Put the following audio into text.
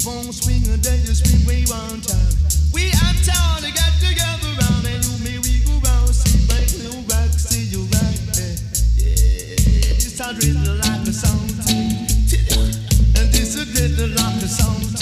won't swing and then you swing way one time. We uptown to get together round and you may we go round, see back, no back, see you back. Yeah, this a rhythm like a song, and this a rhythm like a song.